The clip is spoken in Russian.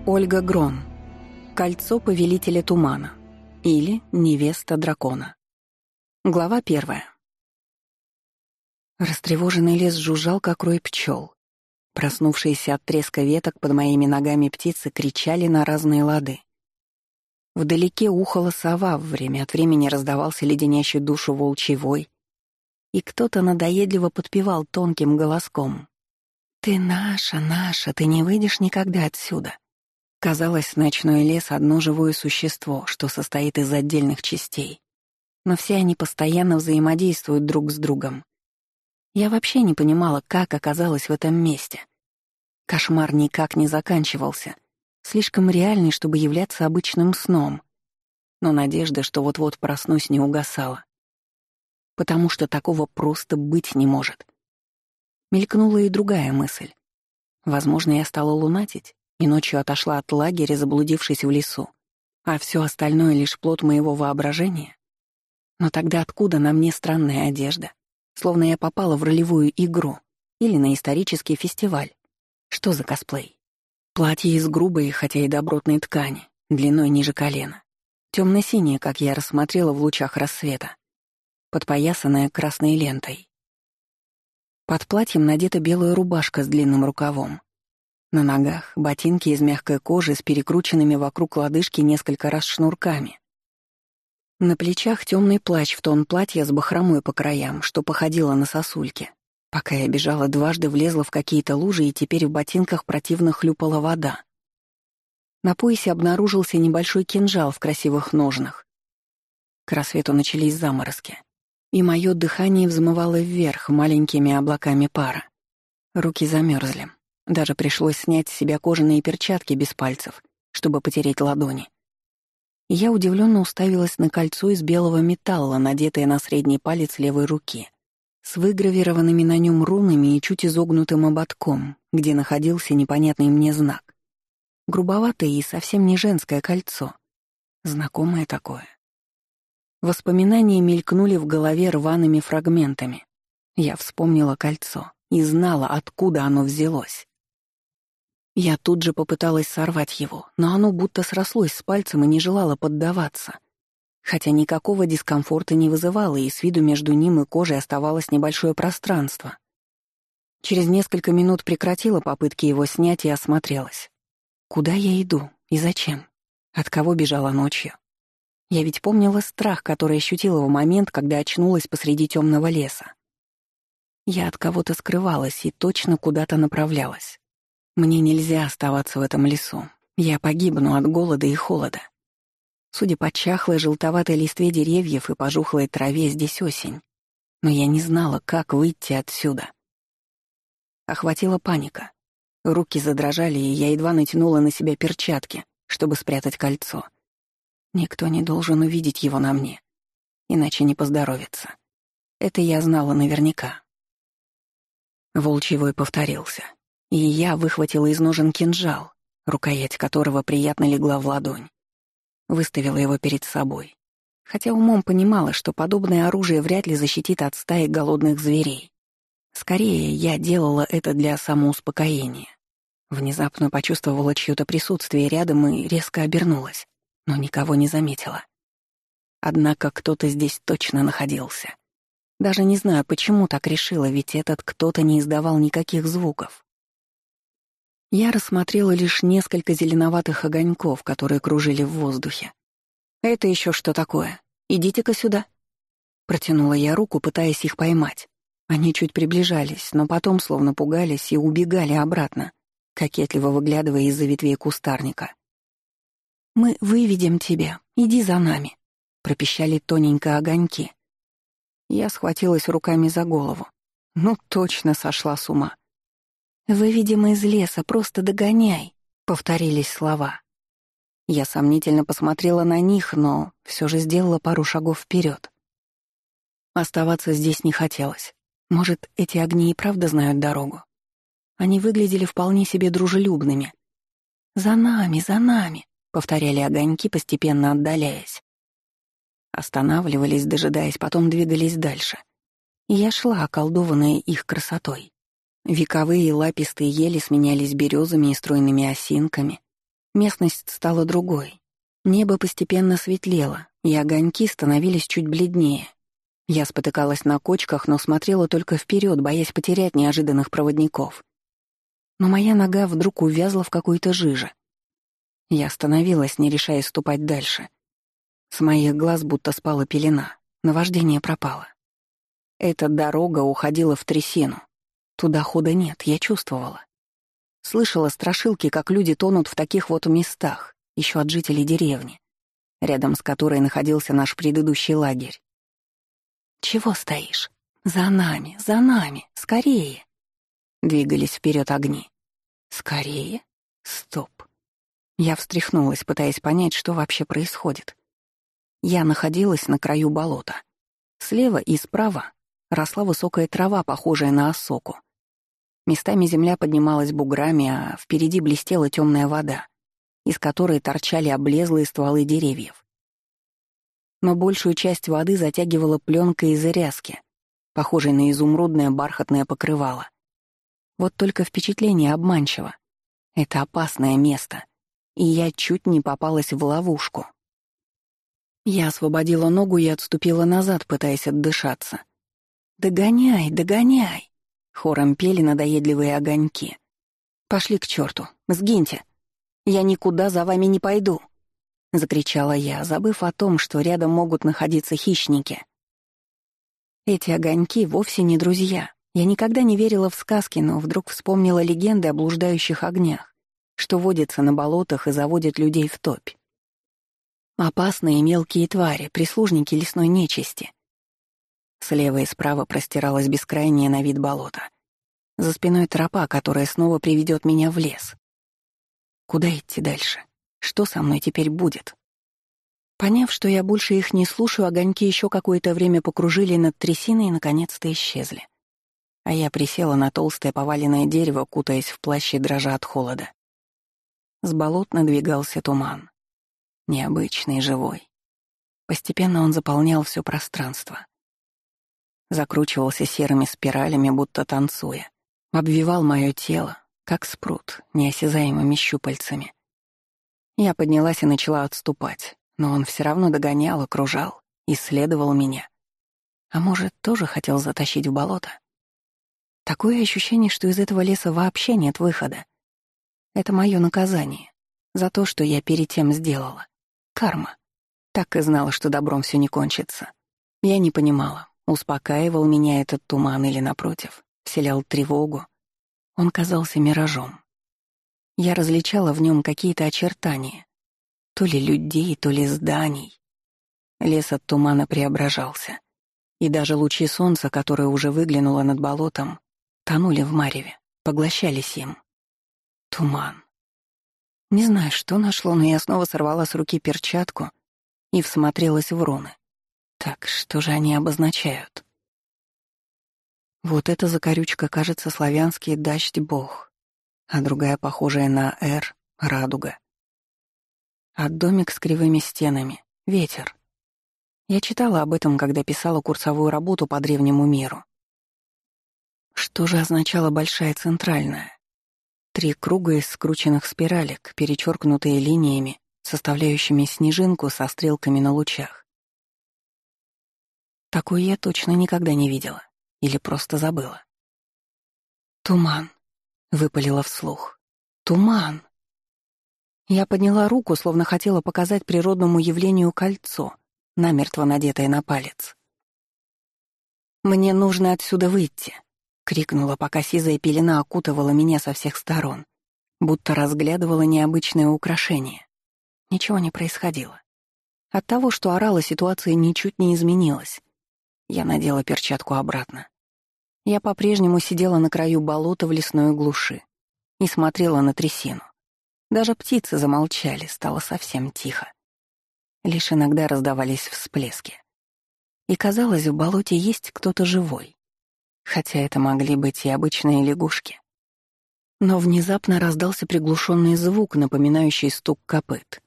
Ольга Грон. Кольцо повелителя тумана. Или невеста дракона. Глава 1. Растревоженный лес жужжал, как рой пчел. Проснувшиеся от треска веток под моими ногами птицы кричали на разные лады. Вдалеке ухала сова, время от времени раздавался леденящий душу волчий вой, и кто-то надоедливо подпевал тонким голоском: «Ты наша, наша, ты не выйдешь никогда отсюда». Казалось, ночной лес — одно живое существо, что состоит из отдельных частей. Но все они постоянно взаимодействуют друг с другом. Я вообще не понимала, как оказалась в этом месте. Кошмар никак не заканчивался, слишком реальный, чтобы являться обычным сном. Но надежда, что вот-вот проснусь, не угасала. Потому что такого просто быть не может. Мелькнула и другая мысль. Возможно, я стала лунатить и ночью отошла от лагеря, заблудившись в лесу, а все остальное — лишь плод моего воображения. Но тогда откуда на мне странная одежда? Словно я попала в ролевую игру или на исторический фестиваль. Что за косплей? Платье из грубой, хотя и добротной ткани, длиной ниже колена. Темно-синее, как я рассмотрела в лучах рассвета, подпоясанное красной лентой. Под платьем надета белая рубашка с длинным рукавом. На ногах — ботинки из мягкой кожи с перекрученными вокруг лодыжки несколько раз шнурками. На плечах темный плащ в тон платья с бахромой по краям, что походило на сосульки. Пока я бежала, дважды влезла в какие-то лужи, и теперь в ботинках противно хлюпала вода. На поясе обнаружился небольшой кинжал в красивых ножнах. К рассвету начались заморозки, и мое дыхание взмывало вверх маленькими облаками пара. Руки замерзли. Даже пришлось снять с себя кожаные перчатки без пальцев, чтобы потереть ладони. Я удивленно уставилась на кольцо из белого металла, надетое на средний палец левой руки, с выгравированными на нем рунами и чуть изогнутым ободком, где находился непонятный мне знак. Грубоватое и совсем не женское кольцо. Знакомое такое. Воспоминания мелькнули в голове рваными фрагментами. Я вспомнила кольцо и знала, откуда оно взялось. Я тут же попыталась сорвать его, но оно будто срослось с пальцем и не желало поддаваться. Хотя никакого дискомфорта не вызывало, и с виду между ним и кожей оставалось небольшое пространство. Через несколько минут прекратила попытки его снять и осмотрелась. Куда я иду и зачем? От кого бежала ночью? Я ведь помнила страх, который ощутила в момент, когда очнулась посреди темного леса. Я от кого-то скрывалась и точно куда-то направлялась. Мне нельзя оставаться в этом лесу. Я погибну от голода и холода. Судя по чахлой желтоватой листве деревьев и пожухлой траве, здесь осень. Но я не знала, как выйти отсюда. Охватила паника. Руки задрожали, и я едва натянула на себя перчатки, чтобы спрятать кольцо. Никто не должен увидеть его на мне, иначе не поздоровится. Это я знала наверняка. Волчий вой повторился. И я выхватила из ножен кинжал, рукоять которого приятно легла в ладонь. Выставила его перед собой, хотя умом понимала, что подобное оружие вряд ли защитит от стаи голодных зверей. Скорее, я делала это для самоуспокоения. Внезапно почувствовала чьё-то присутствие рядом и резко обернулась, но никого не заметила. Однако кто-то здесь точно находился. Даже не знаю, почему так решила, ведь этот кто-то не издавал никаких звуков. Я рассмотрела лишь несколько зеленоватых огоньков, которые кружили в воздухе. «Это еще что такое? Идите-ка сюда!» Протянула я руку, пытаясь их поймать. Они чуть приближались, но потом словно пугались и убегали обратно, кокетливо выглядывая из-за ветвей кустарника. «Мы выведем тебя, иди за нами», — пропищали тоненько огоньки. Я схватилась руками за голову. Ну, точно сошла с ума. «Выведем из леса, просто догоняй», — повторились слова. Я сомнительно посмотрела на них, но все же сделала пару шагов вперед. Оставаться здесь не хотелось. Может, эти огни и правда знают дорогу? Они выглядели вполне себе дружелюбными. За нами», — повторяли огоньки, постепенно отдаляясь. Останавливались, дожидаясь, потом двигались дальше. И я шла, околдованная их красотой. Вековые лапистые ели сменялись березами и стройными осинками. Местность стала другой. Небо постепенно светлело, и огоньки становились чуть бледнее. Я спотыкалась на кочках, но смотрела только вперед, боясь потерять неожиданных проводников. Но моя нога вдруг увязла в какой-то жиже. Я остановилась, не решаясь ступать дальше. С моих глаз будто спала пелена, наваждение пропало. Эта дорога уходила в трясину. Туда хода нет, я чувствовала. Слышала страшилки, как люди тонут в таких вот местах, еще от жителей деревни, рядом с которой находился наш предыдущий лагерь. «Чего стоишь? За нами, скорее!» Двигались вперед огни. «Скорее? Стоп!» Я встряхнулась, пытаясь понять, что вообще происходит. Я находилась на краю болота. Слева и справа росла высокая трава, похожая на осоку. Местами земля поднималась буграми, а впереди блестела темная вода, из которой торчали облезлые стволы деревьев. Но большую часть воды затягивала пленка из ряски, похожей на изумрудное бархатное покрывало. Вот только впечатление обманчиво. Это опасное место, и я чуть не попалась в ловушку. Я освободила ногу и отступила назад, пытаясь отдышаться. «Догоняй, догоняй!» — хором пели надоедливые огоньки. «Пошли к черту, сгиньте! Я никуда за вами не пойду!» — закричала я, забыв о том, что рядом могут находиться хищники. Эти огоньки вовсе не друзья. Я никогда не верила в сказки, но вдруг вспомнила легенды о блуждающих огнях, что водятся на болотах и заводят людей в топь. Опасные мелкие твари, прислужники лесной нечисти. Слева и справа простиралось бескрайнее на вид болото. За спиной тропа, которая снова приведет меня в лес. Куда идти дальше? Что со мной теперь будет? Поняв, что я больше их не слушаю, огоньки еще какое-то время покружили над трясиной и наконец-то исчезли. А я присела на толстое поваленное дерево, кутаясь в плащ и дрожа от холода. С болот надвигался туман. Необычный, живой. Постепенно он заполнял все пространство. Закручивался серыми спиралями, будто танцуя. Обвивал мое тело, как спрут, неосязаемыми щупальцами. Я поднялась и начала отступать, но он все равно догонял, окружал, исследовал меня. А может, тоже хотел затащить в болото? Такое ощущение, что из этого леса вообще нет выхода. Это мое наказание за то, что я перед тем сделала. Карма. Так и знала, что добром все не кончится. Я не понимала, успокаивал меня этот туман или, напротив, вселял тревогу. Он казался миражом. Я различала в нем какие-то очертания. То ли людей, то ли зданий. Лес от тумана преображался. И даже лучи солнца, которое уже выглянуло над болотом, тонули в мареве, поглощались им. Туман. Не знаю, что нашло, но я снова сорвала с руки перчатку и всмотрелась в руны. Так, что же они обозначают? Вот эта закорючка, кажется, славянский дождь-бог, а другая, похожая на «Р» — радуга. А домик с кривыми стенами — ветер. Я читала об этом, когда писала курсовую работу по древнему миру. Что же означала большая центральная? 3 круга из скрученных спиралек, перечеркнутые линиями, составляющими снежинку со стрелками на лучах. Такой я точно никогда не видела. Или просто забыла. «Туман», — выпалила вслух. «Туман». Я подняла руку, словно хотела показать природному явлению кольцо, намертво надетое на палец. «Мне нужно отсюда выйти», — крикнула, пока сизая пелена окутывала меня со всех сторон, будто разглядывала необычное украшение. Ничего не происходило. От того, что орала, ситуация ничуть не изменилась. Я надела перчатку обратно. Я по-прежнему сидела на краю болота в лесной глуши и смотрела на трясину. Даже птицы замолчали, стало совсем тихо. Лишь иногда раздавались всплески. И казалось, в болоте есть кто-то живой. Хотя это могли быть и обычные лягушки. Но внезапно раздался приглушенный звук, напоминающий стук копыт.